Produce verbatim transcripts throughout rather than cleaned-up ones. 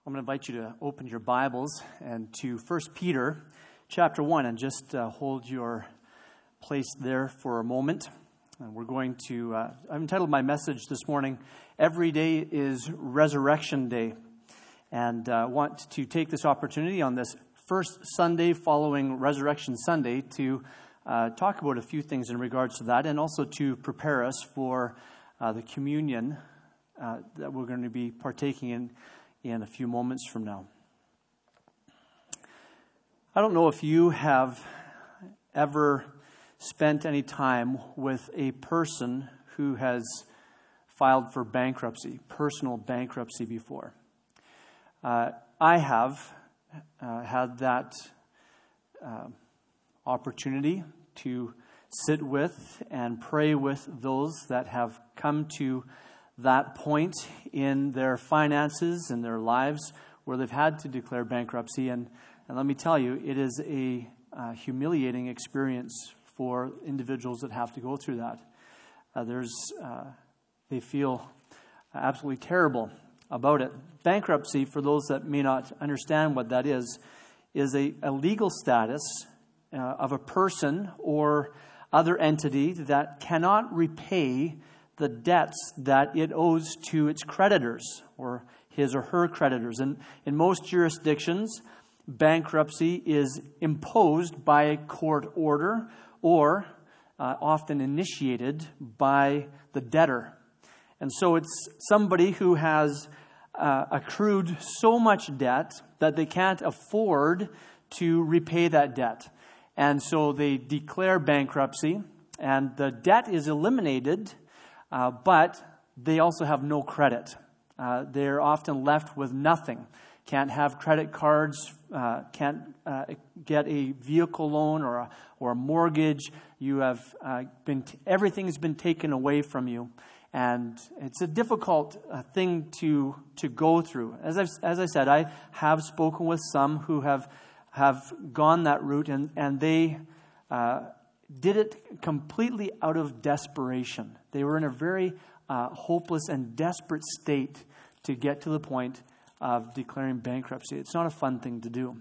I'm going to invite you to open your Bibles and to First Peter chapter one and just uh, hold your place there for a moment. And we're going to, uh, I've entitled my message this morning, Every Day is Resurrection Day. And I uh, want to take this opportunity on this first Sunday following Resurrection Sunday to uh, talk about a few things in regards to that, and also to prepare us for uh, the communion uh, that we're going to be partaking in in a few moments from now. I don't know if you have ever spent any time with a person who has filed for bankruptcy, personal bankruptcy before. Uh, I have uh, had that uh, opportunity to sit with and pray with those that have come to that point in their finances and their lives where they've had to declare bankruptcy. And, and let me tell you, it is a uh, humiliating experience for individuals that have to go through that. Uh, there's, uh, they feel absolutely terrible about it. Bankruptcy, for those that may not understand what that is, is a, a legal status uh, of a person or other entity that cannot repay the debts that it owes to its creditors or his or her creditors. And in most jurisdictions, bankruptcy is imposed by a court order or uh, often initiated by the debtor. And so it's somebody who has uh, accrued so much debt that they can't afford to repay that debt. And so they declare bankruptcy, and the debt is eliminated, Uh, but they also have no credit. Uh, they're often left with nothing. Can't have credit cards, uh, can't uh, get a vehicle loan or a, or a mortgage. You have uh, been, t- everything's been taken away from you. And it's a difficult uh, thing to to go through. As I've, as I said, I have spoken with some who have, have gone that route, and, and they uh, did it completely out of desperation. They were in a very uh, hopeless and desperate state to get to the point of declaring bankruptcy. It's not a fun thing to do.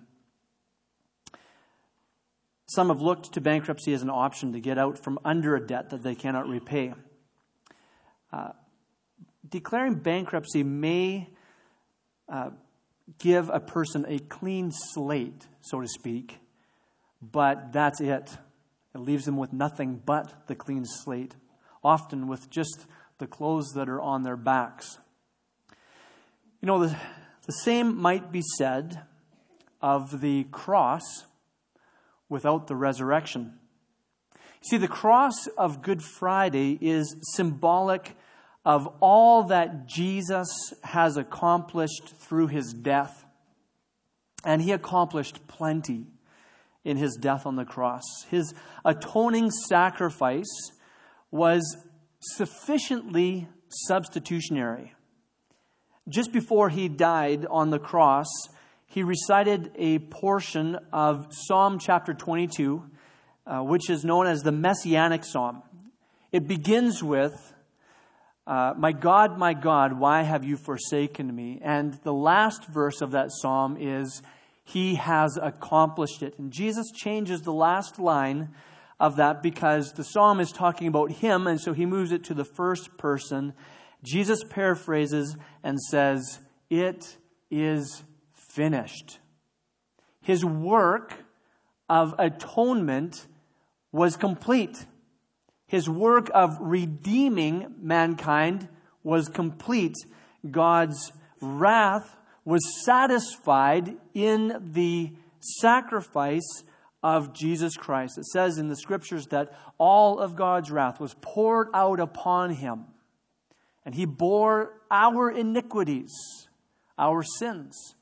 Some have looked to bankruptcy as an option to get out from under a debt that they cannot repay. Uh, declaring bankruptcy may uh, give a person a clean slate, so to speak, but that's it. It leaves them with nothing but the clean slate, often with just the clothes that are on their backs. You know, the, the same might be said of the cross without the resurrection. See, the cross of Good Friday is symbolic of all that Jesus has accomplished through his death. And he accomplished plenty in his death on the cross. His atoning sacrifice was sufficiently substitutionary. Just before he died on the cross, he recited a portion of Psalm chapter twenty-two, uh, which is known as the Messianic Psalm. It begins with, uh, "My God, my God, why have you forsaken me?" And the last verse of that psalm is, "He has accomplished it." And Jesus changes the last line of that because the psalm is talking about him, and so he moves it to the first person. Jesus paraphrases and says, "It is finished." His work of atonement was complete. His work of redeeming mankind was complete. God's wrath was satisfied in the sacrifice of Jesus Christ. It says in the scriptures that all of God's wrath was poured out upon him. And he bore our iniquities, our sins.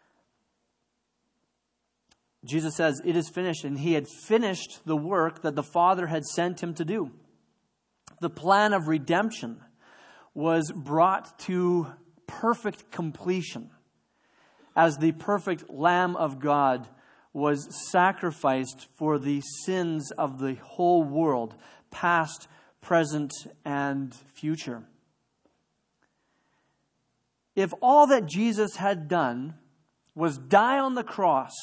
Jesus says, "It is finished," and he had finished the work that the Father had sent him to do. The plan of redemption was brought to perfect completion as the perfect Lamb of God was sacrificed for the sins of the whole world, past, present, and future. if all that Jesus had done was die on the cross,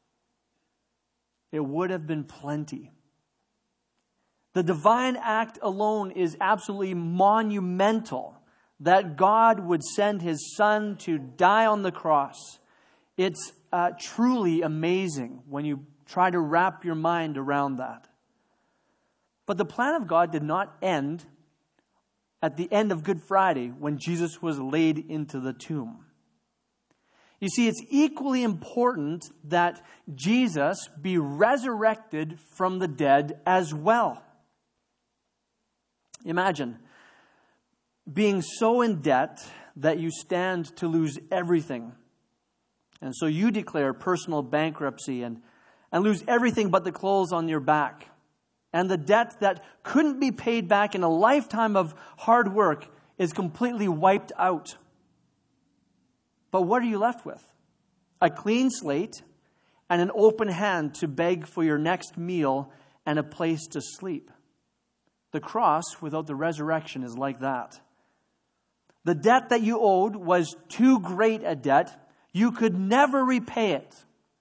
it would have been plenty. The divine act alone is absolutely monumental, that God would send his Son to die on the cross. It's uh, truly amazing when you try to wrap your mind around that. But the plan of God did not end at the end of Good Friday when Jesus was laid into the tomb. You see, it's equally important that Jesus be resurrected from the dead as well. Imagine being so in debt that you stand to lose everything. And so you declare personal bankruptcy and, and lose everything but the clothes on your back. And the debt that couldn't be paid back in a lifetime of hard work is completely wiped out. But what are you left with? A clean slate and an open hand to beg for your next meal and a place to sleep. The cross without the resurrection is like that. The debt that you owed was too great a debt. You could never repay it.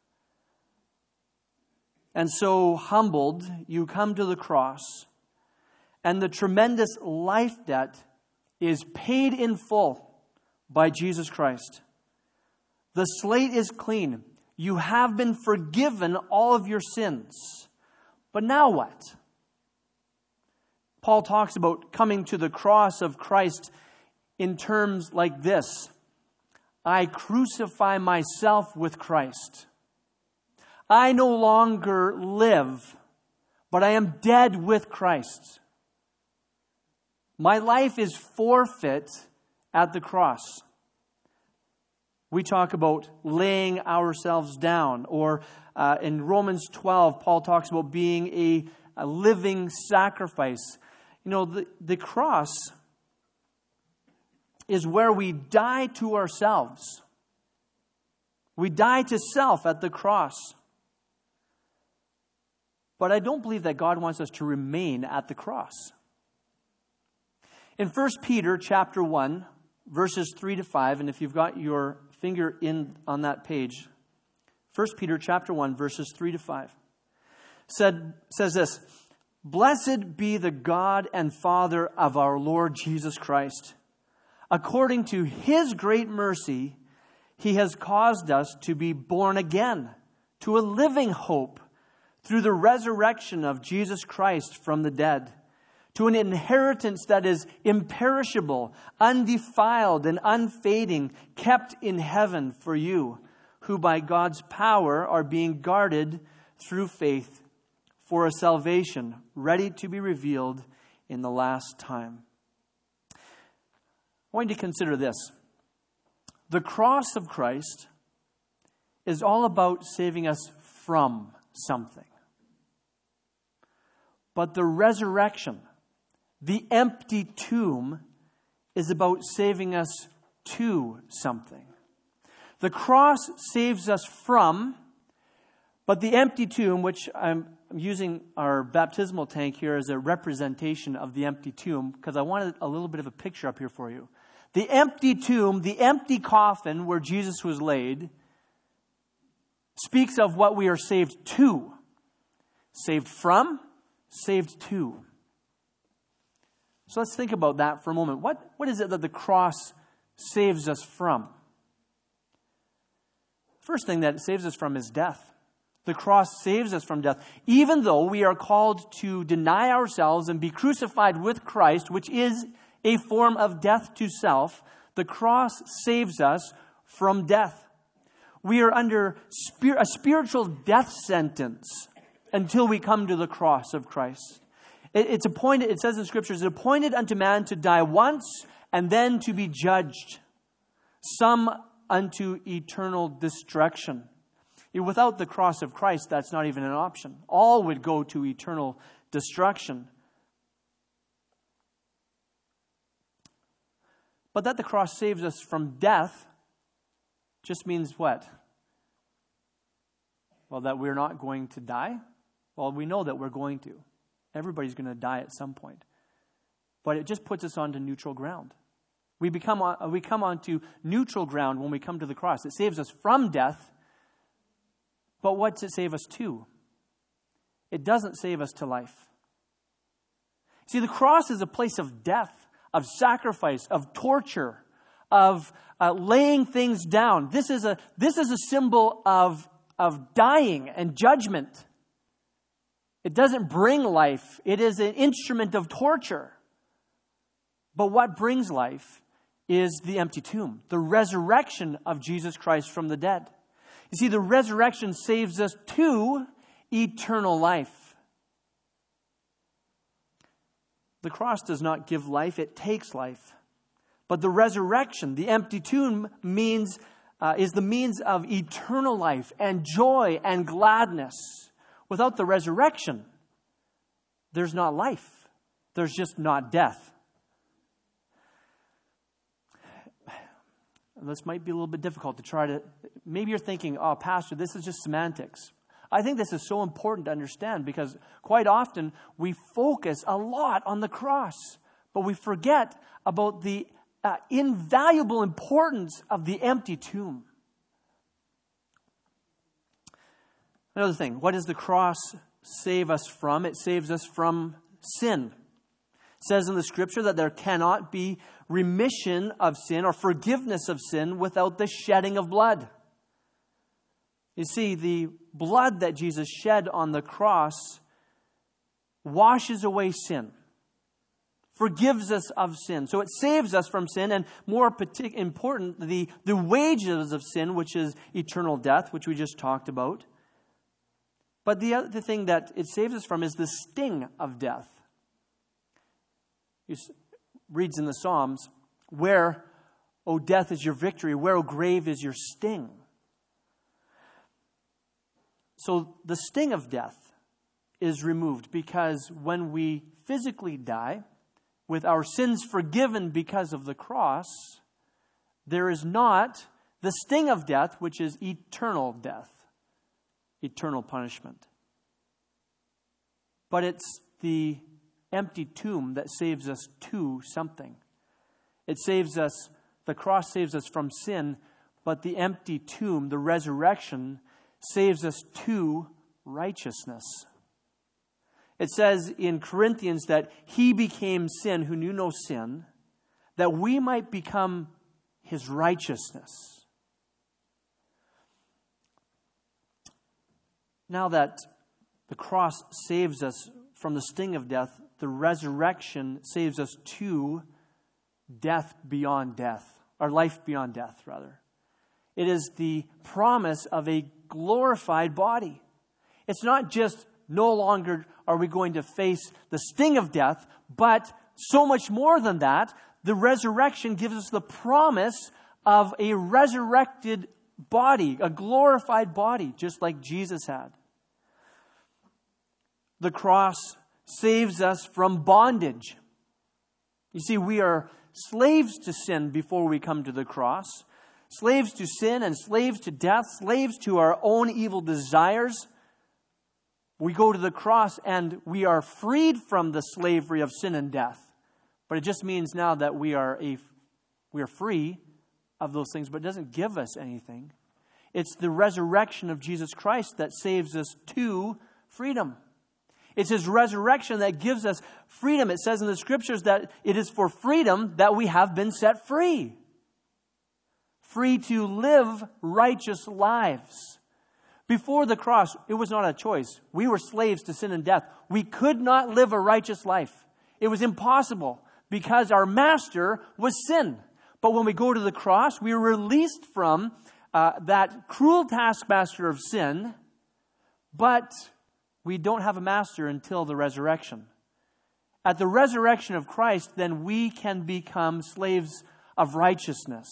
And so humbled, you come to the cross, and the tremendous life debt is paid in full by Jesus Christ. The slate is clean. You have been forgiven all of your sins. But now what? Paul talks about coming to the cross of Christ in terms like this. I crucify myself with Christ. I no longer live, but I am dead with Christ. My life is forfeit at the cross. We talk about laying ourselves down, or uh, in Romans twelve, Paul talks about being a, a living sacrifice. You know, the, the cross is where we die to ourselves. We die to self at the cross. But I don't believe that God wants us to remain at the cross. In First Peter chapter one, verses three to five, and if you've got your finger in on that page, First Peter chapter one, verses three to five, said, says this, Blessed be the God and Father of our Lord Jesus Christ. According to his great mercy, he has caused us to be born again to a living hope through the resurrection of Jesus Christ from the dead, to an inheritance that is imperishable, undefiled, and unfading, kept in heaven for you, who by God's power are being guarded through faith for a salvation ready to be revealed in the last time. I want you to consider this. The cross of Christ is all about saving us from something. But the resurrection, the empty tomb, is about saving us to something. The cross saves us from, but the empty tomb, which I'm using our baptismal tank here as a representation of the empty tomb, because I wanted a little bit of a picture up here for you. The empty tomb, the empty coffin where Jesus was laid, speaks of what we are saved to. Saved from, saved to. So let's think about that for a moment. What, what is it that the cross saves us from? First thing that it saves us from is death. The cross saves us from death. Even though we are called to deny ourselves and be crucified with Christ, which is a form of death to self, the cross saves us from death. We are under spir- a spiritual death sentence until we come to the cross of Christ. It, it's appointed, it says in Scripture, it's appointed unto man to die once and then to be judged. Some unto eternal destruction. Without the cross of Christ, that's not even an option. All would go to eternal destruction. But that the cross saves us from death just means what? Well, that we're not going to die? Well, we know that we're going to. Everybody's going to die at some point. But it just puts us onto neutral ground. We become on, we come onto neutral ground when we come to the cross. It saves us from death, but what does it save us to? It doesn't save us to life. See, the cross is a place of death, of sacrifice, of torture, of uh, laying things down. This is a this is a symbol of of dying and judgment. It doesn't bring life. It is an instrument of torture. But what brings life is the empty tomb, the resurrection of Jesus Christ from the dead. You see, the resurrection saves us to eternal life. The cross does not give life, it takes life. But the resurrection, the empty tomb, means uh, is the means of eternal life and joy and gladness. Without the resurrection, there's not life. There's just not death. This might be a little bit difficult to try to... Maybe you're thinking, oh, Pastor, this is just semantics. I think this is so important to understand because quite often we focus a lot on the cross, but we forget about the uh, invaluable importance of the empty tomb. Another thing, what does the cross save us from? It saves us from sin. It says in the Scripture that there cannot be remission of sin or forgiveness of sin without the shedding of blood. You see, the blood that Jesus shed on the cross washes away sin, forgives us of sin. So it saves us from sin, and more partic- important, the, the wages of sin, which is eternal death, which we just talked about. But the other thing that it saves us from is the sting of death. It reads in the Psalms, where, O death, is your victory? Where, O grave, is your sting? So the sting of death is removed because when we physically die, with our sins forgiven because of the cross, there is not the sting of death, which is eternal death, eternal punishment. But it's the empty tomb that saves us to something. It saves us, the cross saves us from sin, but the empty tomb, the resurrection, saves us to righteousness. It says in Corinthians that he became sin who knew no sin, that we might become his righteousness. Now that the cross saves us from the sting of death, the resurrection saves us to death beyond death, or life beyond death, rather. It is the promise of a glorified body. It's not just no longer are we going to face the sting of death, but so much more than that, the resurrection gives us the promise of a resurrected body, a glorified body, just like Jesus had. The cross saves us from bondage. You see, we are slaves to sin before we come to the cross. Slaves to sin and slaves to death, slaves to our own evil desires. We go to the cross and we are freed from the slavery of sin and death. But it just means now that we are a we are free of those things, but it doesn't give us anything. It's the resurrection of Jesus Christ that saves us to freedom. It's his resurrection that gives us freedom. It says in the Scriptures that it is for freedom that we have been set free. Free to live righteous lives. Before the cross, it was not a choice. We were slaves to sin and death. We could not live a righteous life. It was impossible because our master was sin. But when we go to the cross, we are released from uh, that cruel taskmaster of sin, but we don't have a master until the resurrection. At the resurrection of Christ, then we can become slaves of righteousness.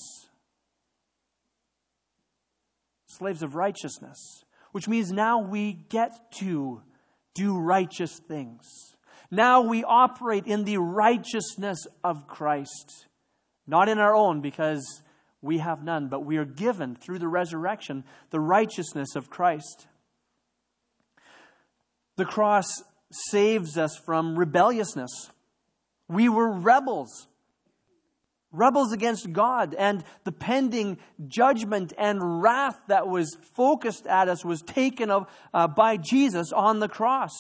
Slaves of righteousness. Which means now we get to do righteous things. Now we operate in the righteousness of Christ. Not in our own, because we have none, but we are given through the resurrection the righteousness of Christ. The cross saves us from rebelliousness. We were rebels. rebels against God, and the pending judgment and wrath that was focused at us was taken up uh, by Jesus on the cross.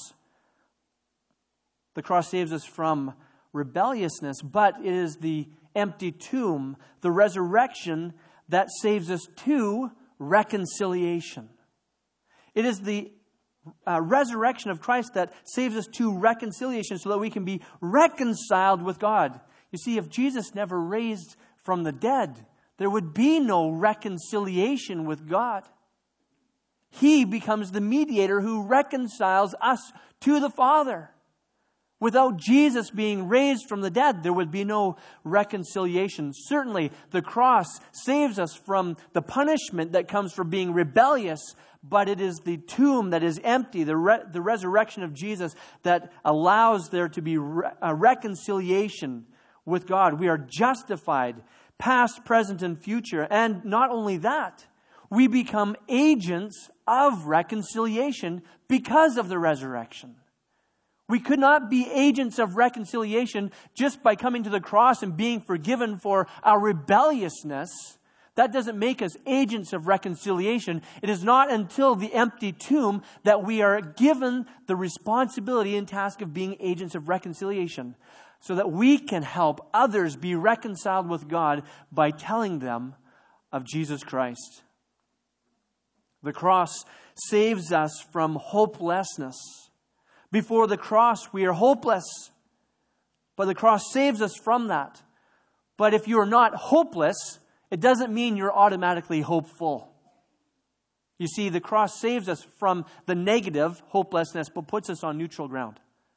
The cross saves us from rebelliousness, but it is the empty tomb, the resurrection, that saves us to reconciliation. It is the uh, resurrection of Christ that saves us to reconciliation so that we can be reconciled with God. You see, if Jesus never raised from the dead, there would be no reconciliation with God. He becomes the mediator who reconciles us to the Father. Without Jesus being raised from the dead, there would be no reconciliation. Certainly, the cross saves us from the punishment that comes from being rebellious, but it is the tomb that is empty, the, re- the resurrection of Jesus, that allows there to be re- a reconciliation with God. We are justified, past, present, and future. And not only that, we become agents of reconciliation because of the resurrection. We could not be agents of reconciliation just by coming to the cross and being forgiven for our rebelliousness. That doesn't make us agents of reconciliation. It is not until the empty tomb that we are given the responsibility and task of being agents of reconciliation, so that we can help others be reconciled with God by telling them of Jesus Christ. The cross saves us from hopelessness. Before the cross, we are hopeless, but the cross saves us from that. But if you are not hopeless, it doesn't mean you're automatically hopeful. You see, the cross saves us from the negative, hopelessness, but puts us on neutral ground.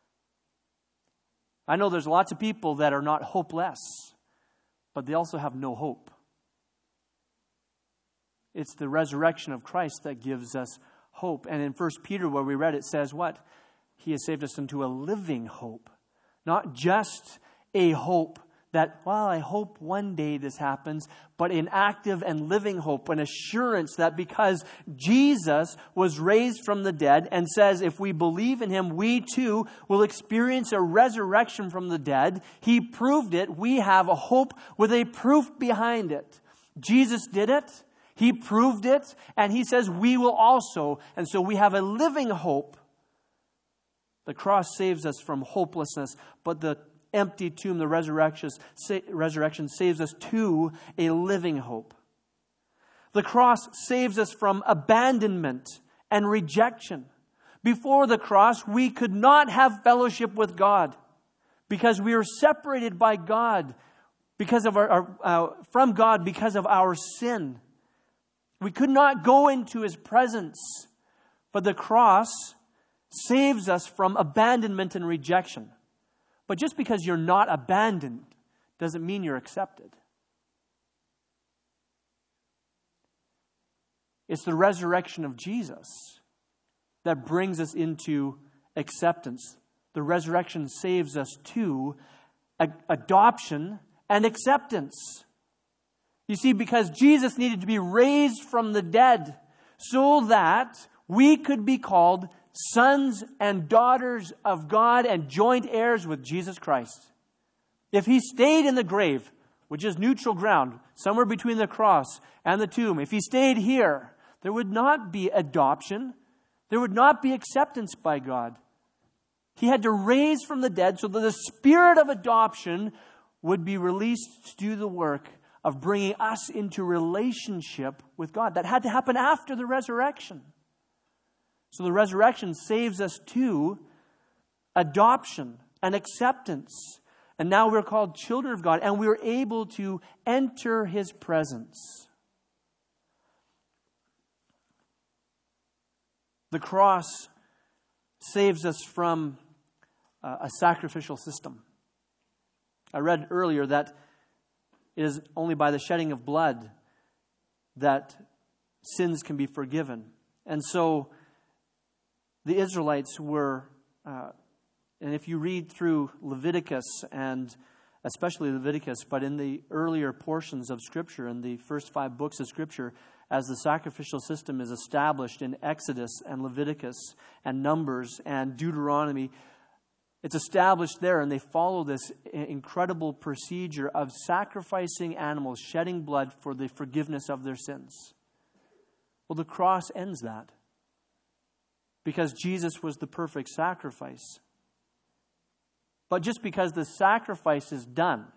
I know there's lots of people that are not hopeless, but they also have no hope. It's the resurrection of Christ that gives us hope. And in First Peter, where we read, it says what? He has saved us into a living hope. Not just a hope that, well, I hope one day this happens, but an active and living hope, an assurance that because Jesus was raised from the dead and says if we believe in Him, we too will experience a resurrection from the dead. He proved it. We have a hope with a proof behind it. Jesus did it. He proved it. And He says we will also. And so we have a living hope. The cross saves us from hopelessness, but the empty tomb, the resurrection, resurrection saves us to a living hope. The cross saves us from abandonment and rejection. Before the cross, we could not have fellowship with God because we were separated by God because of our, our uh, from God because of our sin. We could not go into His presence, but the cross saves us from abandonment and rejection. But just because you're not abandoned doesn't mean you're accepted. It's the resurrection of Jesus that brings us into acceptance. The resurrection saves us to a- adoption and acceptance. You see, because Jesus needed to be raised from the dead so that we could be called sons and daughters of God and joint heirs with Jesus Christ. If He stayed in the grave, which is neutral ground, somewhere between the cross and the tomb, if He stayed here, there would not be adoption. There would not be acceptance by God. He had to raise from the dead so that the spirit of adoption would be released to do the work of bringing us into relationship with God. That had to happen after the resurrection. So the resurrection saves us to adoption and acceptance. And now we're called children of God, and we're able to enter His presence. The cross saves us from uh, a sacrificial system. I read earlier that it is only by the shedding of blood that sins can be forgiven. And so the Israelites were, uh, and if you read through Leviticus, and especially Leviticus, but in the earlier portions of Scripture, in the first five books of Scripture, as the sacrificial system is established in Exodus and Leviticus and Numbers and Deuteronomy, It's established there, and they follow this incredible procedure of sacrificing animals, shedding blood for the forgiveness of their sins. Well, the cross ends that, because Jesus was the perfect sacrifice. But just because the sacrifice is done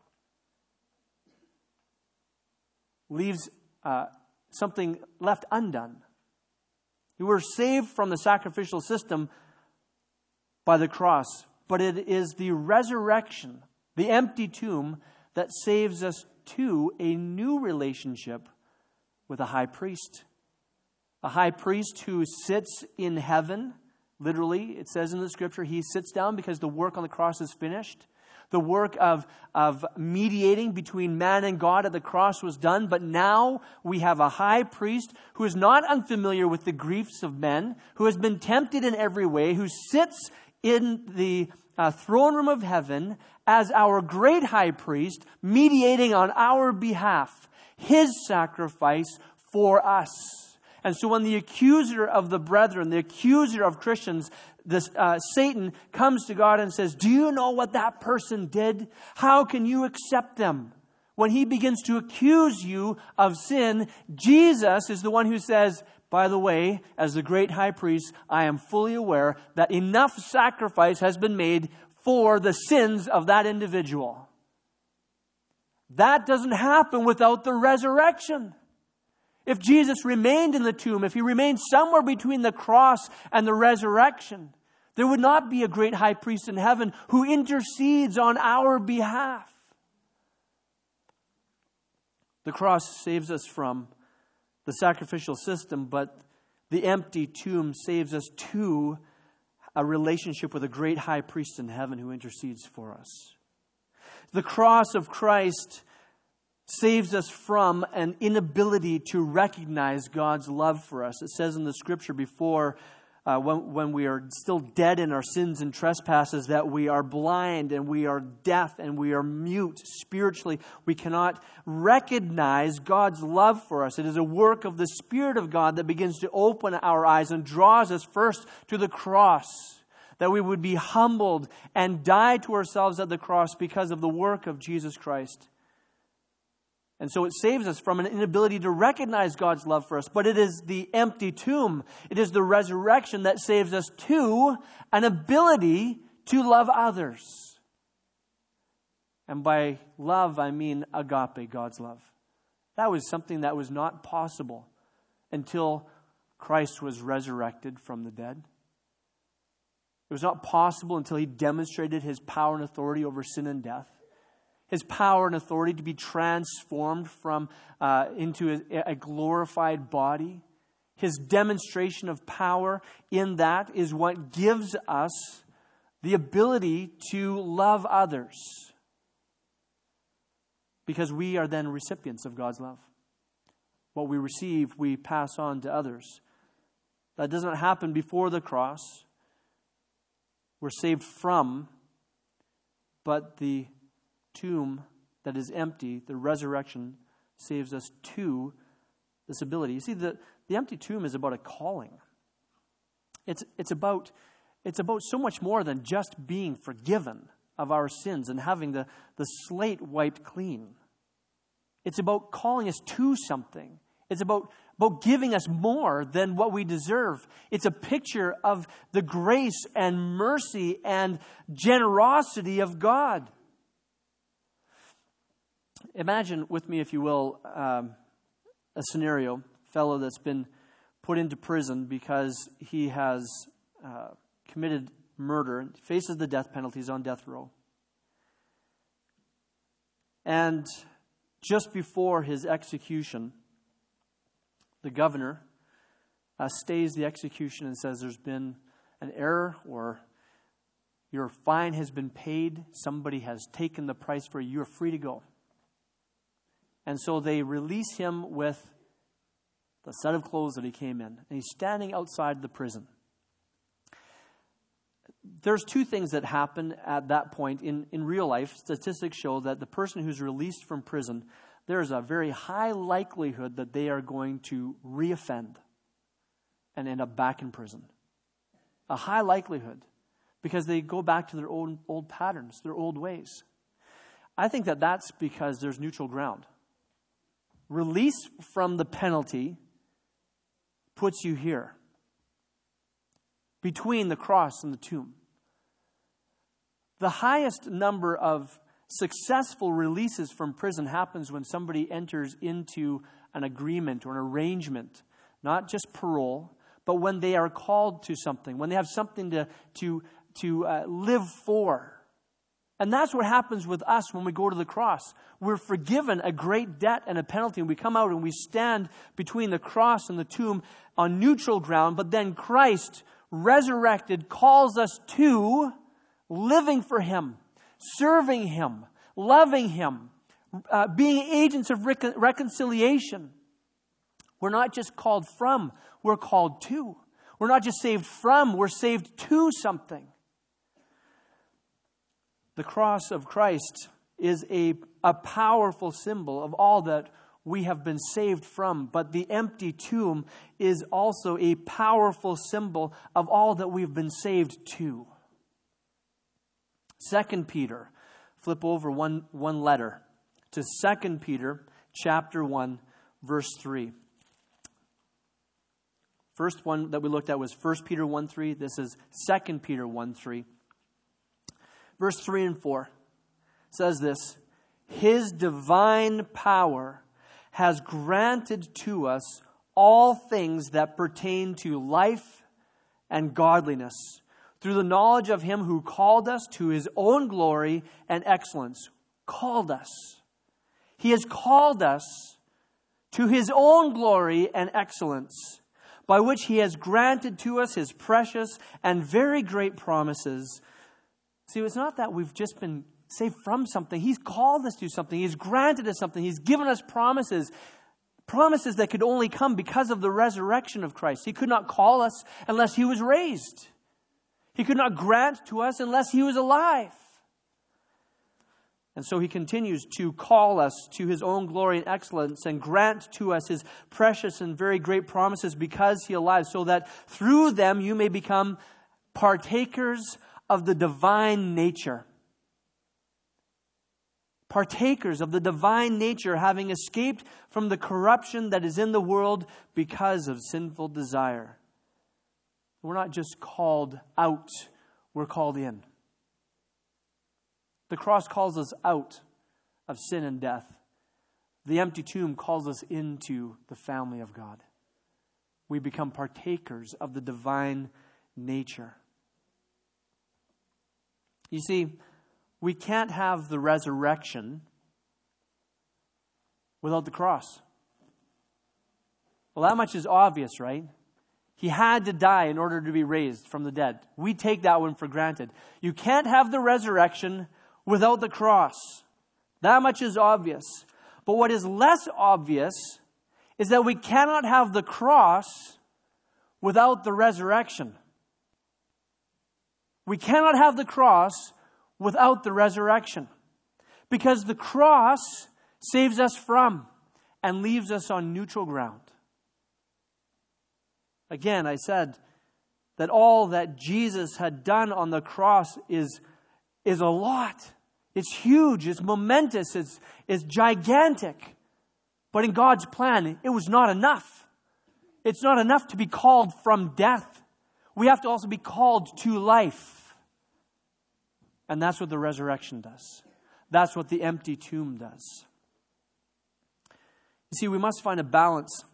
leaves uh, something left undone. We were saved from the sacrificial system by the cross, but it is the resurrection, the empty tomb, that saves us to a new relationship with a high priest. A high priest who sits in heaven. Literally, it says in the scripture, he sits down because the work on the cross is finished. The work of, of mediating between man and God at the cross was done, but now we have a high priest who is not unfamiliar with the griefs of men, who has been tempted in every way, who sits in the uh, throne room of heaven as our great high priest, mediating on our behalf, his sacrifice for us. And so when the accuser of the brethren, the accuser of Christians, this uh, Satan comes to God and says, do you know what that person did? How can you accept them? When he begins to accuse you of sin, Jesus is the one who says, by the way, as the great high priest, I am fully aware that enough sacrifice has been made for the sins of that individual. That doesn't happen without the resurrection. If Jesus remained in the tomb, if he remained somewhere between the cross and the resurrection, there would not be a great high priest in heaven who intercedes on our behalf. The cross saves us from the sacrificial system, but the empty tomb saves us to a relationship with a great high priest in heaven who intercedes for us. The cross of Christ saves us from an inability to recognize God's love for us. It says in the scripture before, uh, when, when we are still dead in our sins and trespasses, that we are blind and we are deaf and we are mute spiritually. We cannot recognize God's love for us. It is a work of the Spirit of God that begins to open our eyes and draws us first to the cross, that we would be humbled and die to ourselves at the cross because of the work of Jesus Christ. And so it saves us from an inability to recognize God's love for us. But it is the empty tomb, it is the resurrection that saves us to an ability to love others. And by love, I mean agape, God's love. That was something that was not possible until Christ was resurrected from the dead. It was not possible until he demonstrated his power and authority over sin and death. His power and authority to be transformed from uh, into a, a glorified body. His demonstration of power in that is what gives us the ability to love others, because we are then recipients of God's love. What we receive, we pass on to others. That doesn't happen before the cross. We're saved from, but the tomb that is empty, the resurrection, saves us to this ability. You see, the, the empty tomb is about a calling. It's, it's, about, it's about so much more than just being forgiven of our sins and having the, the slate wiped clean. It's about calling us to something. It's about, about giving us more than what we deserve. It's a picture of the grace and mercy and generosity of God. Imagine with me, if you will, um, a scenario. A fellow that's been put into prison because he has uh, committed murder and faces the death penalty. He's on death row. And just before his execution, the governor uh, stays the execution and says there's been an error, or your fine has been paid. Somebody has taken the price for you. You're free to go. And so they release him with the set of clothes that he came in. And he's standing outside the prison. There's two things that happen at that point. In, in real life, statistics show that the person who's released from prison, there's a very high likelihood that they are going to reoffend and end up back in prison. A high likelihood. because they go back to their old, old patterns, their old ways. I think that that's because there's neutral ground. Release from the penalty puts you here, between the cross and the tomb. The highest number of successful releases from prison happens when somebody enters into an agreement or an arrangement, not just parole, but when they are called to something, when they have something to, to, to uh, live for. And that's what happens with us when we go to the cross. We're forgiven a great debt and a penalty, and we come out and we stand between the cross and the tomb on neutral ground, but then Christ, resurrected, calls us to living for Him, serving Him, loving Him, uh, being agents of rec- reconciliation. We're not just called from, we're called to. We're not just saved from, we're saved to something. The cross of Christ is a, a powerful symbol of all that we have been saved from. But the empty tomb is also a powerful symbol of all that we've been saved to. Second Peter, flip over one, one letter to Second Peter chapter one, verse three. First one that we looked at was First Peter one three. This is Second Peter one three. Verse three and four says this: His divine power has granted to us all things that pertain to life and godliness, through the knowledge of Him who called us to His own glory and excellence. Called us. He has called us to His own glory and excellence, by which He has granted to us His precious and very great promises. See, it's not that we've just been saved from something. He's called us to something. He's granted us something. He's given us promises. Promises that could only come because of the resurrection of Christ. He could not call us unless He was raised. He could not grant to us unless He was alive. And so He continues to call us to His own glory and excellence and grant to us His precious and very great promises because He alive, so that through them you may become partakers of the divine nature. Partakers of the divine nature, having escaped from the corruption that is in the world because of sinful desire. We're not just called out, we're called in. The cross calls us out of sin and death. The empty tomb calls us into the family of God. We become partakers of the divine nature. You see, we can't have the resurrection without the cross. Well, that much is obvious, right? He had to die in order to be raised from the dead. We take that one for granted. You can't have the resurrection without the cross. That much is obvious. But what is less obvious is that we cannot have the cross without the resurrection. We cannot have the cross without the resurrection. Because the cross saves us from and leaves us on neutral ground. Again, I said that all that Jesus had done on the cross is, is a lot. It's huge, it's momentous, it's, it's gigantic. But in God's plan, it was not enough. It's not enough to be called from death. We have to also be called to life. And that's what the resurrection does. That's what the empty tomb does. You see, we must find a balance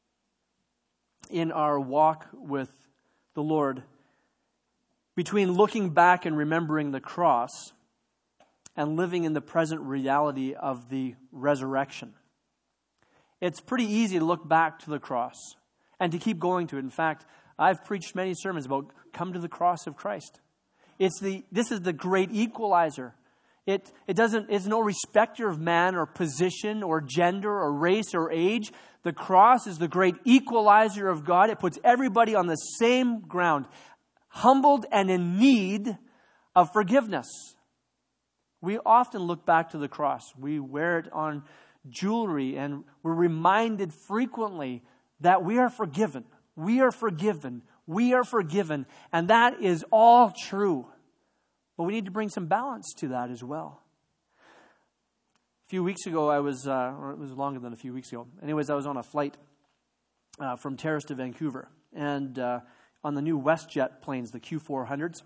in our walk with the Lord between looking back and remembering the cross and living in the present reality of the resurrection. It's pretty easy to look back to the cross and to keep going to it. In fact, I've preached many sermons about come to the cross of Christ. It's the this is the great equalizer. It it doesn't it's no respecter of man or position or gender or race or age. The cross is the great equalizer of God. It puts everybody on the same ground, humbled and in need of forgiveness. We often look back to the cross. We wear it on jewelry, and we're reminded frequently that we are forgiven. We are forgiven. We are forgiven. And that is all true. But we need to bring some balance to that as well. A few weeks ago, I was, uh, or it was longer than a few weeks ago. Anyways, I was on a flight uh, from Terrace to Vancouver. And uh, on the new WestJet planes, the Q four hundreds.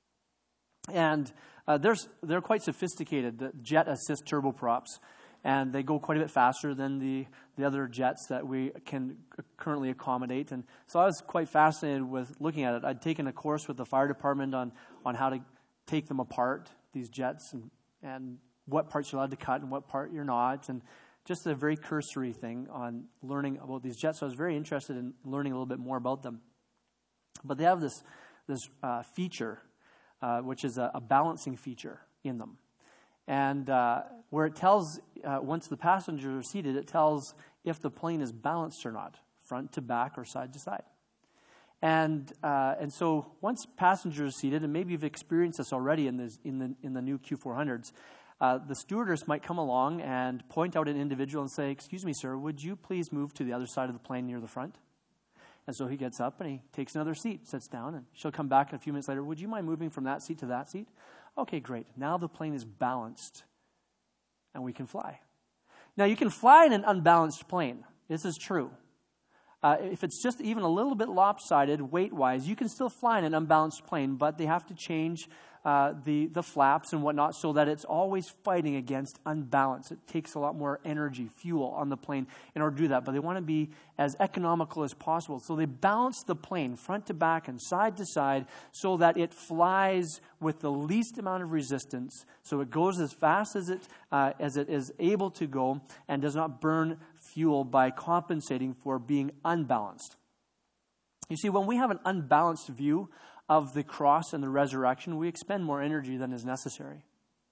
And uh, there's, they're quite sophisticated, the jet assist turboprops. And they go quite a bit faster than the, the other jets that we can currently accommodate. And so I was quite fascinated with looking at it. I'd taken a course with the fire department on, on how to take them apart, these jets, and, and what parts you're allowed to cut and what part you're not. And just a very cursory thing on learning about these jets. So I was very interested in learning a little bit more about them. But they have this, this uh, feature, uh, which is a, a balancing feature in them. And uh, where it tells, uh, once the passengers are seated, it tells if the plane is balanced or not, front to back or side to side. And uh, and so once passengers are seated, and maybe you've experienced this already in, this, in, the, in the new Q four hundreds, uh, the stewardess might come along and point out an individual and say, "Excuse me, sir, would you please move to the other side of the plane near the front?" And so he gets up and he takes another seat, sits down, and she'll come back a few minutes later. "Would you mind moving from that seat to that seat?" Okay, great. Now the plane is balanced and we can fly. Now you can fly in an unbalanced plane. This is true. Uh, if it's just even a little bit lopsided weight-wise, you can still fly in an unbalanced plane, but they have to change uh, the, the flaps and whatnot so that it's always fighting against unbalance. It takes a lot more energy, fuel on the plane in order to do that, but they want to be as economical as possible. So they balance the plane front to back and side to side so that it flies with the least amount of resistance, so it goes as fast as it, uh, as it is able to go and does not burn fuel by compensating for being unbalanced. You see, when we have an unbalanced view of the cross and the resurrection, we expend more energy than is necessary.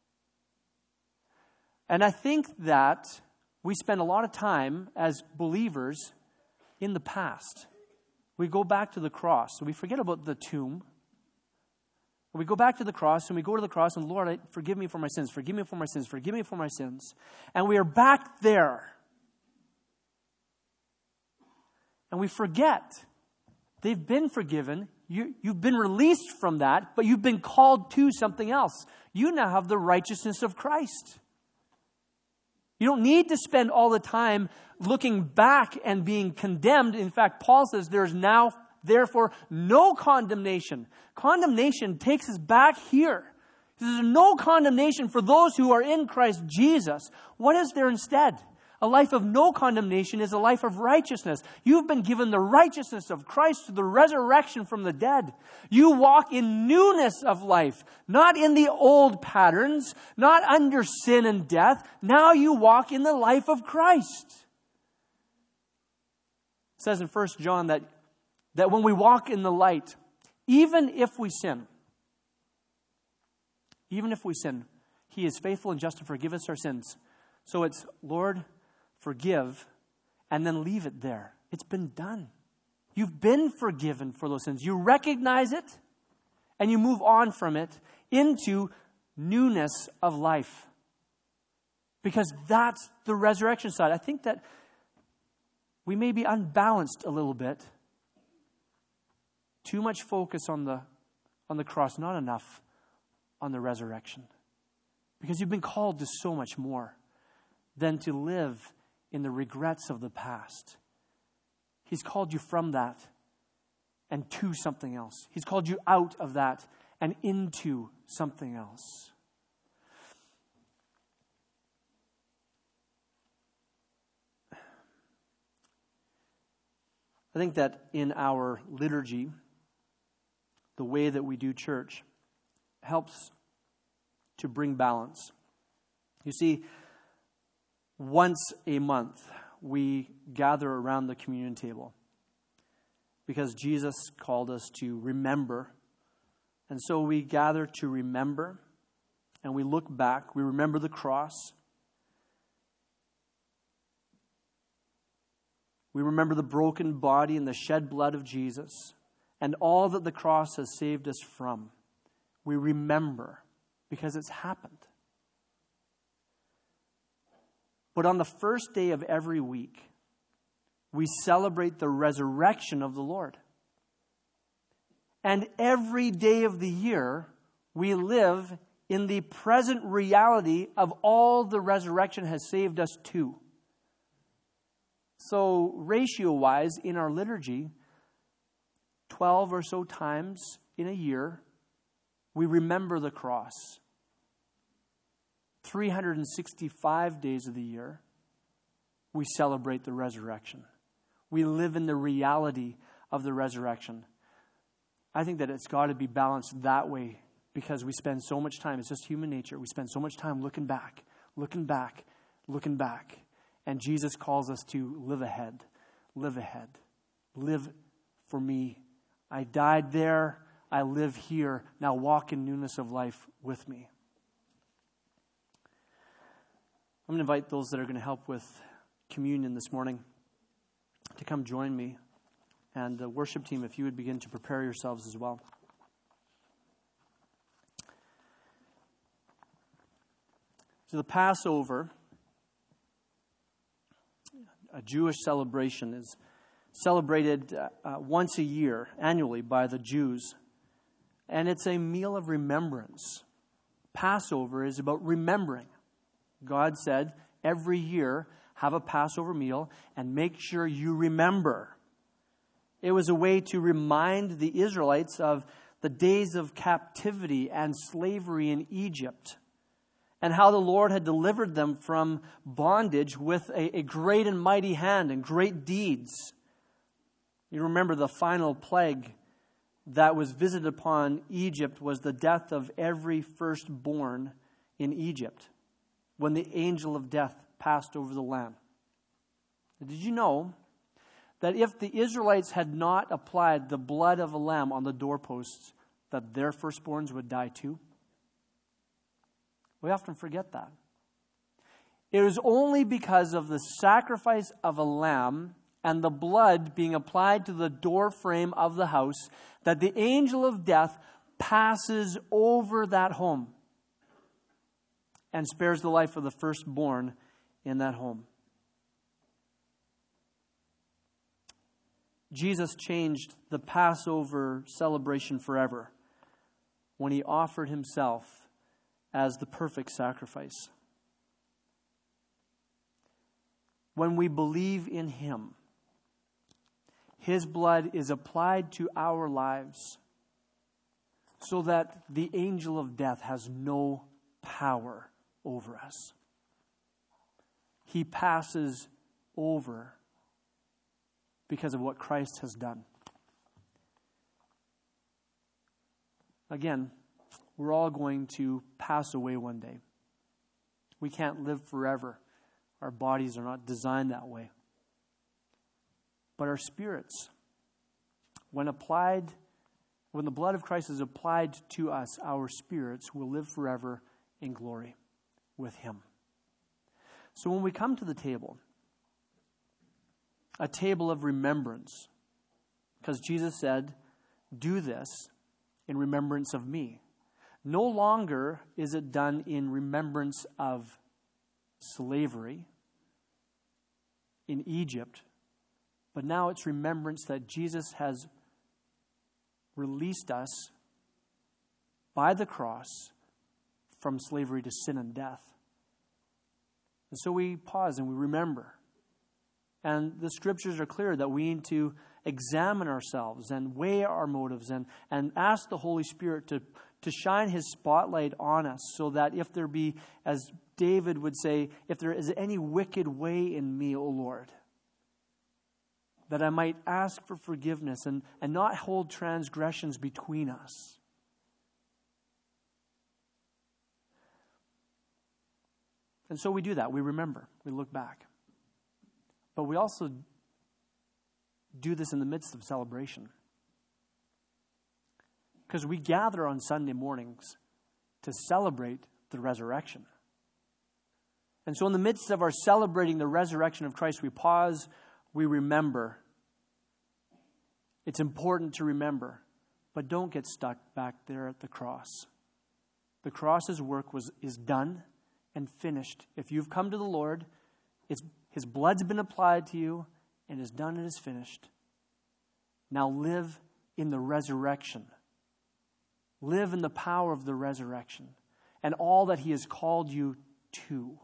And I think that we spend a lot of time as believers in the past. We go back to the cross. So we forget about the tomb. We go back to the cross and we go to the cross and, "Lord, I, forgive me for my sins, forgive me for my sins, forgive me for my sins." And we are back there. And we forget they've been forgiven. You, you've been released from that, but you've been called to something else. You now have the righteousness of Christ. You don't need to spend all the time looking back and being condemned. In fact, Paul says there's now, therefore, no condemnation. Condemnation takes us back here. There's no condemnation for those who are in Christ Jesus. What is there instead? A life of no condemnation is a life of righteousness. You've been given the righteousness of Christ through the resurrection from the dead. You walk in newness of life, not in the old patterns, not under sin and death. Now you walk in the life of Christ. It says in First John that, that when we walk in the light, even if we sin, even if we sin, He is faithful and just to forgive us our sins. So it's, "Lord, forgive," and then leave it there. It's been done. You've been forgiven for those sins. You recognize it, and you move on from it into newness of life. Because that's the resurrection side. I think that we may be unbalanced a little bit. Too much focus on the, on the cross, not enough on the resurrection. Because you've been called to so much more than to live in the regrets of the past. He's called you from that and to something else. He's called you out of that and into something else. I think that in our liturgy, the way that we do church helps to bring balance. You see, once a month, we gather around the communion table because Jesus called us to remember. And so we gather to remember, and we look back. We remember the cross. We remember the broken body and the shed blood of Jesus and all that the cross has saved us from. We remember because it's happened. But on the first day of every week, we celebrate the resurrection of the Lord. And every day of the year, We live in the present reality of all the resurrection has saved us to. So ratio-wise, in our liturgy, twelve or so times in a year, we remember the cross. three hundred sixty-five days of the year, we celebrate the resurrection. We live in the reality of the resurrection. I think that it's got to be balanced that way because we spend so much time, it's just human nature, we spend so much time looking back, looking back, looking back. And Jesus calls us to live ahead, live ahead, live for me. I died there, I live here, now walk in newness of life with me. I'm going to invite those that are going to help with communion this morning to come join me. And the worship team, if you would begin to prepare yourselves as well. So the Passover, a Jewish celebration, is celebrated uh, once a year, annually, by the Jews. And it's a meal of remembrance. Passover is about remembering. God said, every year, have a Passover meal and make sure you remember. It was a way to remind the Israelites of the days of captivity and slavery in Egypt and how the Lord had delivered them from bondage with a, a great and mighty hand and great deeds. You remember the final plague that was visited upon Egypt was the death of every firstborn in Egypt when the angel of death passed over the land. Did you know that if the Israelites had not applied the blood of a lamb on the doorposts, that their firstborns would die too? We often forget that. It was only because of the sacrifice of a lamb and the blood being applied to the door frame of the house that the angel of death passes over that home and spares the life of the firstborn in that home. Jesus changed the Passover celebration forever when he offered himself as the perfect sacrifice. When we believe in him, his blood is applied to our lives so that the angel of death has no power over us. He passes over because of what Christ has done. Again, we're all going to pass away one day. We can't live forever. Our bodies are not designed that way. But our spirits, when applied, when the blood of Christ is applied to us, our spirits will live forever in glory with him. So when we come to the table, a table of remembrance, because Jesus said, do this in remembrance of me. No longer is it done in remembrance of slavery in Egypt, but now it's remembrance that Jesus has released us by the cross from slavery to sin and death. And so we pause and we remember. And the scriptures are clear that we need to examine ourselves and weigh our motives and, and ask the Holy Spirit to, to shine his spotlight on us so that if there be, as David would say, if there is any wicked way in me, O Lord, that I might ask for forgiveness and, and not hold transgressions between us. And so we do that. We remember. We look back. But we also do this in the midst of celebration. Because we gather on Sunday mornings to celebrate the resurrection. And so in the midst of our celebrating the resurrection of Christ, we pause, we remember. It's important to remember, but don't get stuck back there at the cross. The cross's work was is done and finished. If you've come to the Lord, it's, his blood's been applied to you and is done and is finished. Now live in the resurrection Live in the power of the resurrection and all that he has called you to.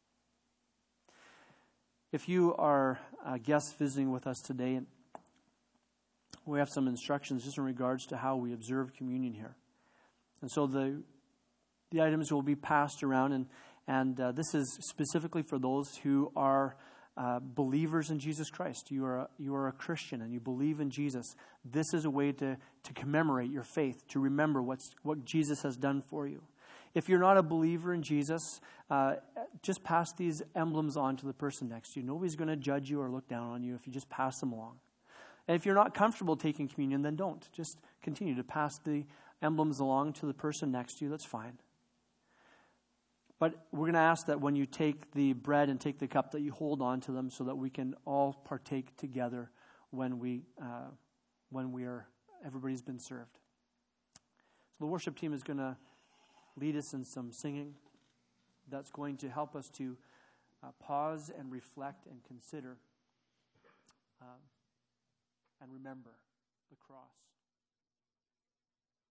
If you are a guest visiting with us today, we have some instructions just in regards to how we observe communion here. And so the the items will be passed around, and, and uh, this is specifically for those who are uh, believers in Jesus Christ. You are, a, you are a Christian and you believe in Jesus. This is a way to, to commemorate your faith, to remember what's, what Jesus has done for you. If you're not a believer in Jesus, uh, just pass these emblems on to the person next to you. Nobody's going to judge you or look down on you if you just pass them along. And if you're not comfortable taking communion, then don't. Just continue to pass the emblems along to the person next to you. That's fine. But we're going to ask that when you take the bread and take the cup, that you hold on to them so that we can all partake together when we uh, when we are everybody's been served. So the worship team is going to lead us in some singing that's going to help us to uh, pause and reflect and consider um, and remember the cross.